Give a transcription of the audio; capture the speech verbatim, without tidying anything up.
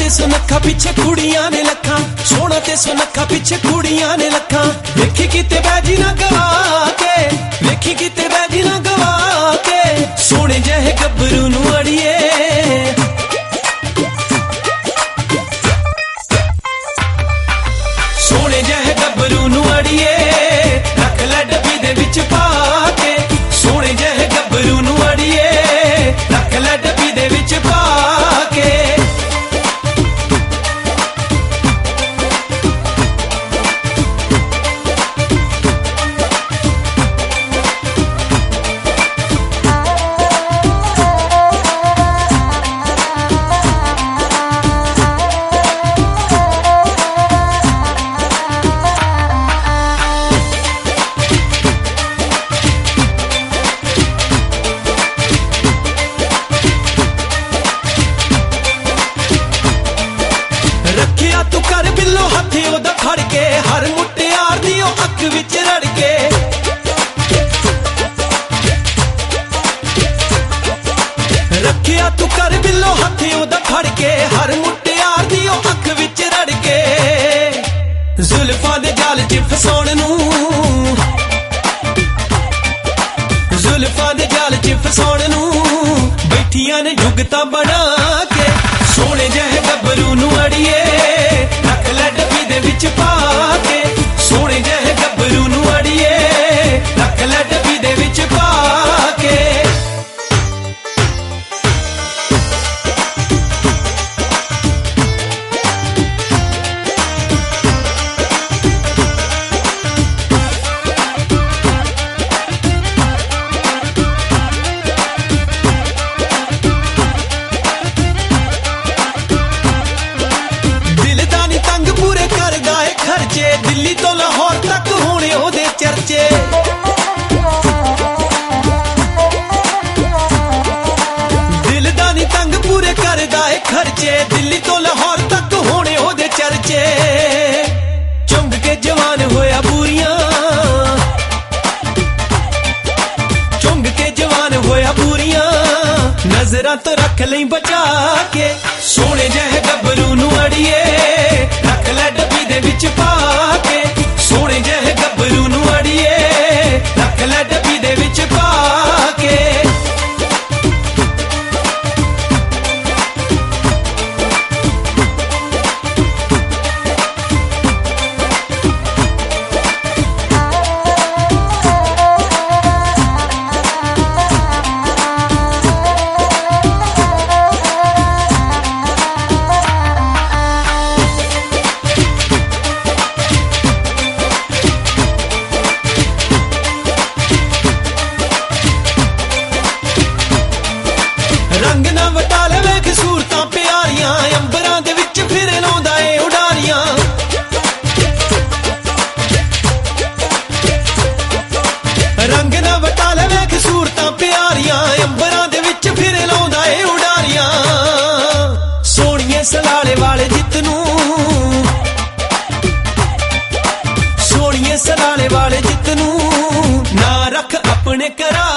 सुनखा पिछे कुड़ियां ने लखा, सोना ते सुनखा पिछे कुड़ियां ने लखा। वेखी किते बैजी ना गवा के, वेखी किते बैजी ना गवा के, सोने जहे गब्बरू नू अड़िए। सोने जहे गब्बरू नू अड़िए, रख लै डब्बी दे विच पा के। सोने जहे गब्बरू नू अड़िए, रख लै डब्बी दे विच पा के। तू कर बिल्लो हथे ओदा फड़ के, हर मुटियार दी ओ अख विच रड़ के। रखिया तू कर बिल्लो हथे ओदा फड़ के, हर मुटियार दी ओ अख विच रड़ के। जुल्फां दे जाल च फसाउण नू, जुल्फां दे जाल च फसाउण नू बैठियां ने जुगतां बना के। सोने जहे गब्बरू नू अड़िए, रख लै डब्बी दे विच पा के। सोने जहे गब्बरू नू अड़िए, रख लै डब्बी दे विच पा के। खर्चे दिल्ली तो लाहौर तक होने ओदे चर्चे। दिल दा नी तंग पूरे करदा ए खर्चे, दिल्ली तो लाहौर तक होने ओदे चर्चे। चुंग के जवान होया बूरियां, चुंग के जवान होया बूरियां, नजरां तो रख लई बचा के। सोने जहे गब्बरू नू अड़िए, रख लै डब्बी दे विच पा के। सोने जहे गब्बरू नू अड़िए, रख लै डब्बी दे विच पा के। रंग ना वटाल वेख सूरतां प्यारियां, अंबरां दे विच फिर लाउंदा ए उडारियां। रंग ना वटाल वेख सूरतां प्यारियां, अंबरां दे विच फिर लाउंदा ए उडारियां। सोहणिए सलाले वाले जितनू, सोहणिए सलाले वाले जितनू, ना रख अपने करा